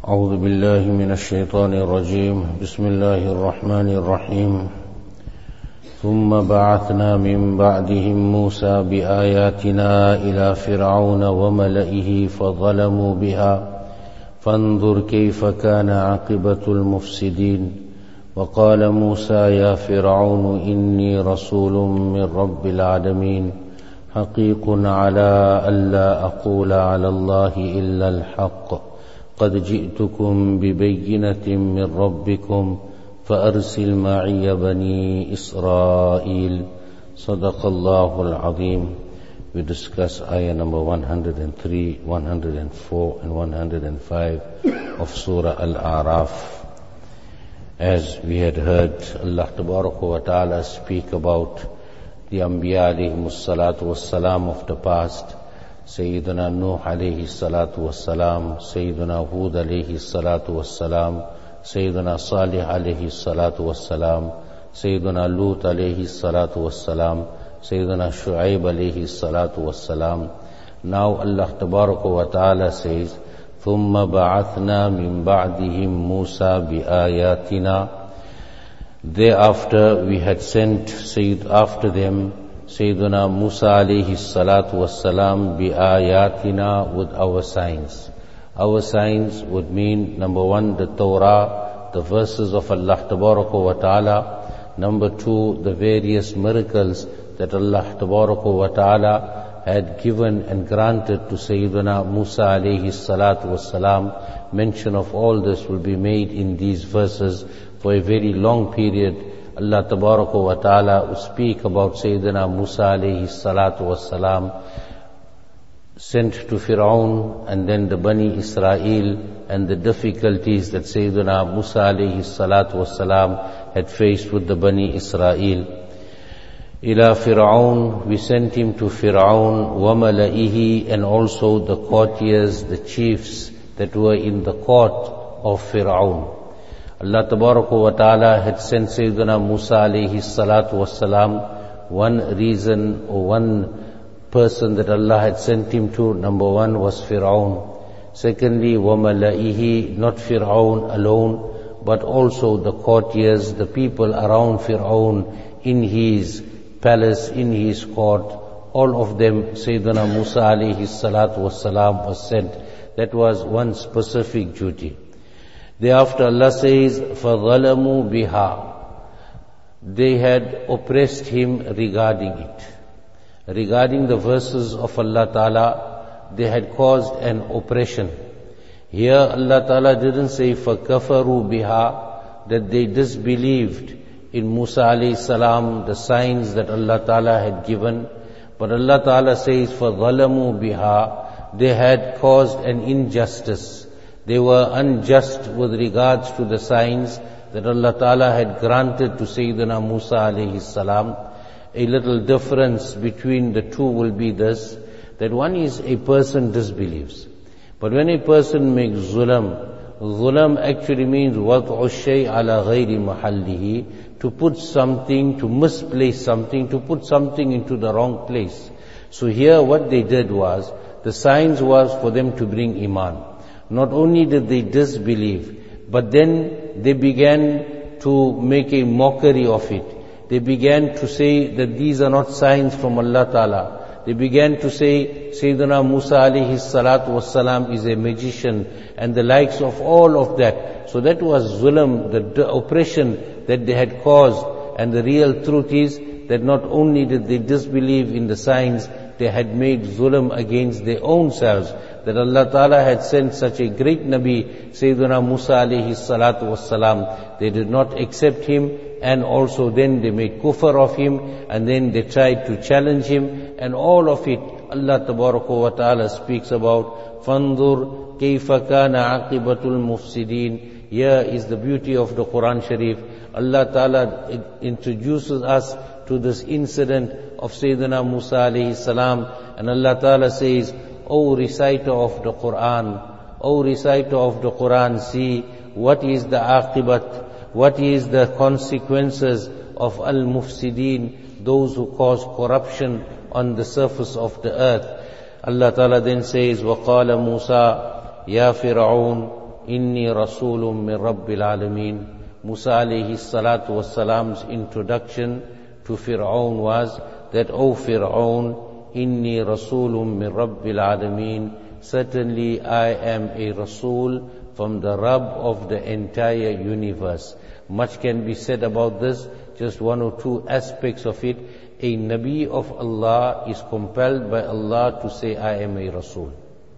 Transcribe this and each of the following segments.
أعوذ بالله من الشيطان الرجيم. بسم الله الرحمن الرحيم. ثم بعثنا من بعدهم موسى بآياتنا إلى فرعون وملئه فظلموا بها فانظر كيف كان عاقبة المفسدين. وقال موسى يا فرعون إني رسول من رب العالمين حقيق على ألا أقول على الله إلا الحق قد جئتكم ببينة من ربكم فأرسل معي بني إسرائيل. صدق الله العظيم. We discuss ayah number 103, 104 and 105 of Surah Al-A'raf. As we had heard Allah Tabaraka wa Ta'ala speak about the Anbiya alayhimus salatu wassalam of the past, Sayyidina Nuh alayhi salatu wassalam, Sayyidina Hud alayhi salatu wassalam, Sayyidina Salih alayhi salatu wassalam, Sayyidina Lut alayhi salatu wassalam, Sayyidina Shu'aib alayhi salatu wassalam. Now Allah Tabaraka wa Ta'ala says, ثُمَّ بَعَثْنَا مِن بَعْدِهِمْ مُوسَى بِآيَاتِنَا. Thereafter we had sent after them Sayyidina Musa alayhi salatu wassalam bi-ayatina, with our signs. Our signs would mean, number one, the Torah, the verses of Allah Tabaraka wa Ta'ala. Number two, the various miracles that Allah Tabaraka wa Ta'ala had given and granted to Sayyidina Musa alayhi salatu wassalam. Mention of all this will be made in these verses for a very long period. Allah Tabaraka wa Ta'ala will speak about Sayyidina Musa alayhi salatu wassalam sent to Fir'aun and then the Bani Israel and the difficulties that Sayyidina Musa alayhi salatu wassalam had faced with the Bani Israel. Ila Fir'aun, we sent him to Fir'aun, wa mala'ihi, and also the courtiers, the chiefs that were in the court of Fir'aun. Allah Tabaraka wa Ta'ala had sent Sayyidina Musa alayhi salatu wassalam. One reason or one person that Allah had sent him to, number one, was Fir'aun. Secondly, wa mala'ihi, not Fir'aun alone, but also the courtiers, the people around Fir'aun in his palace, in his court. All of them, Sayyidina Musa alayhi salatu wassalam was sent. That was one specific duty. Thereafter Allah says, فَظَلَمُوا بِهَا. They had oppressed him regarding it. Regarding the verses of Allah Ta'ala, they had caused an oppression. Here Allah Ta'ala didn't say, فَكَفَرُوا بِهَا, that they disbelieved in Musa alayhi salam, the signs that Allah Ta'ala had given. But Allah Ta'ala says, فَظَلَمُوا بِهَا, they had caused an injustice. They were unjust with regards to the signs that Allah Ta'ala had granted to Sayyidina Musa alayhi salam. A little difference between the two will be this, that one is a person disbelieves. But when a person makes zulam actually means وَضْعُ الشَّيْء عَلَى غَيْرِ مَحَلِّهِ, to put something, to misplace something, to put something into the wrong place. So here what they did was, the signs was for them to bring iman. Not only did they disbelieve, but then they began to make a mockery of it. They began to say that these are not signs from Allah Ta'ala. They began to say Sayyidina Musa alayhi salatu wassalam is a magician and the likes of all of that. So that was zulm, the oppression that they had caused. And the real truth is that not only did they disbelieve in the signs, they had made zulm against their own selves. That Allah Ta'ala had sent such a great Nabi, Sayyidina Musa alayhi salatu wassalam. They did not accept him, and also then they made kufr of him, and then they tried to challenge him, and all of it Allah Tabaraka wa Ta'ala speaks about. فَانظُرْ كَيْفَ كَانَ عَاقِبَةُ الْمُفْسِدِينَ. Here is the beauty of the Quran Sharif. Allah Ta'ala introduces us to this incident of Sayyidina Musa alayhi salam, and Allah Ta'ala says, O reciter of the Quran, see what is the aqibat, what is the consequences of al-mufsideen, those who cause corruption on the surface of the earth. Allah Ta'ala then says, وَقَالَ مُوسَى يَا فِرْعَوْنَ inni rasulun min Rabbil Alameen. Musa alayhi salatu wassalam's introduction to Fir'aun was that, O Fir'aun, inni rasulun min Rabbil Alameen, certainly I am a Rasul from the Rabb of the entire universe. Much can be said about this, just one or two aspects of it. A Nabi of Allah is compelled by Allah to say, I am a Rasul.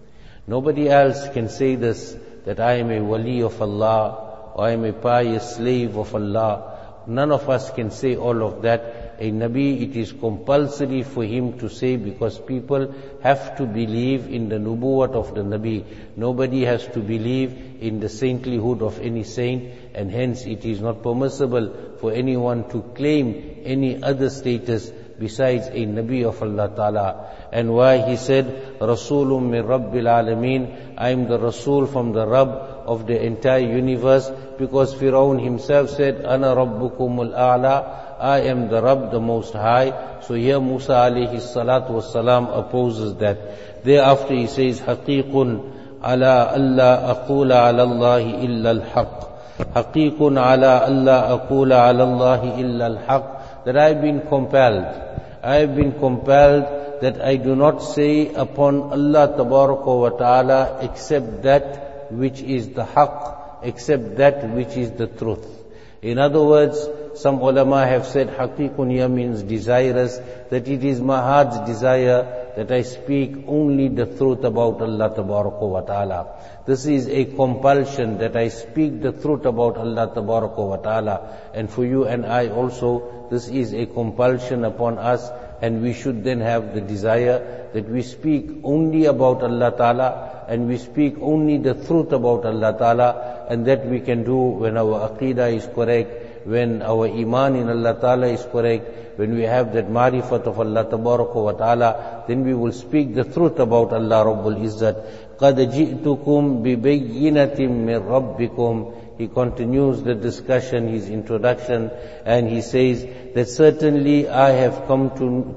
Nobody else can say this, that I am a Wali of Allah, or I am a pious slave of Allah. None of us can say all of that. A Nabi, it is compulsory for him to say, because people have to believe in the nubuwwat of the Nabi. Nobody has to believe in the saintlyhood of any saint, and hence it is not permissible for anyone to claim any other status besides a Nabi of Allah Ta'ala. And why he said, Rasulun min Rabbil Alameen, I am the Rasul from the Rabb of the entire universe, because Fir'aun himself said, Ana Rabbukumul A'la, I am the Rabb, the Most High. So here Musa alayhi salatu wassalam opposes that. Thereafter he says, Haqiqun ala alla aqula ala Allahi illa al-haq. Haqiqun ala alla aqula ala Allahi illa al-haq. That I have been compelled. I have been compelled that I do not say upon Allah tabaraka wa ta'ala except that which is the haqq, except that which is the truth. In other words, some ulama have said haqiqun here means desirous, that it is my heart's desire that I speak only the truth about Allah tabaraka wa ta'ala. This is a compulsion, that I speak the truth about Allah tabaraka wa ta'ala. And for you and I also, this is a compulsion upon us, and we should then have the desire that we speak only about Allah ta'ala, and we speak only the truth about Allah ta'ala, and that we can do when our aqidah is correct, when our iman in Allah ta'ala is correct, when we have that marifat of Allah tabaraka wa ta'ala, then we will speak the truth about Allah Rabbul Izzat. قَدْ جِئْتُكُمْ بِبَيِّنَةٍ مِّن رَبِّكُمْ. He continues the discussion, his introduction, and he says that certainly I have come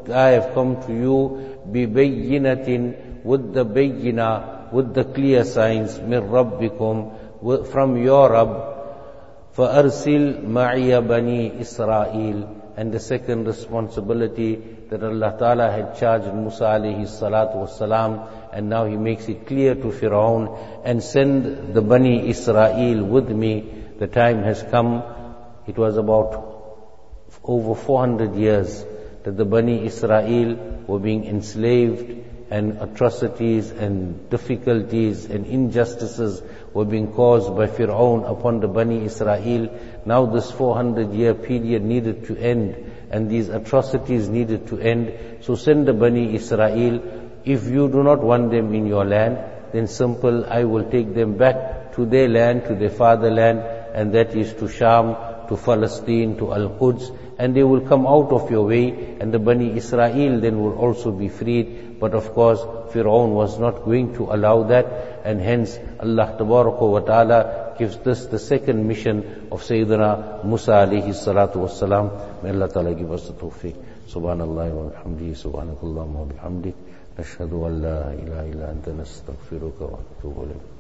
to you بِبَيِّنَةٍ, with the bayyina, with the clear signs, مِّن رَبِّكُمْ, from your Rabb. فَأَرْسِلْ مَعِيَ بَنِي إِسْرَائِيل. And the second responsibility that Allah Ta'ala had charged Musa alayhi salatu wassalam, and now he makes it clear to Fir'aun, and send the Bani Israel with me. The time has come. It was about over 400 years that the Bani Israel were being enslaved, and atrocities and difficulties and injustices were being caused by Fir'aun upon the Bani Israel. Now this 400-year period needed to end, and these atrocities needed to end. So send the Bani Israel. If you do not want them in your land, then simple, I will take them back to their land, to their fatherland, and that is to Sham, to Palestine, to Al-Quds, and they will come out of your way, and the Bani Israel then will also be freed. But of course, Fir'aun was not going to allow that, and hence Allah Tabaraka wa Ta'ala gives this the second mission of Sayyidina Musa alayhi salatu wassalam. May Allah Ta'ala give us the tawfiq. Subhanallah wa bihamdihi, subhanakallahumma wa bihamdik, nashhadu an la ilaha illa anta nastaghfiruka wa natubu ilayk.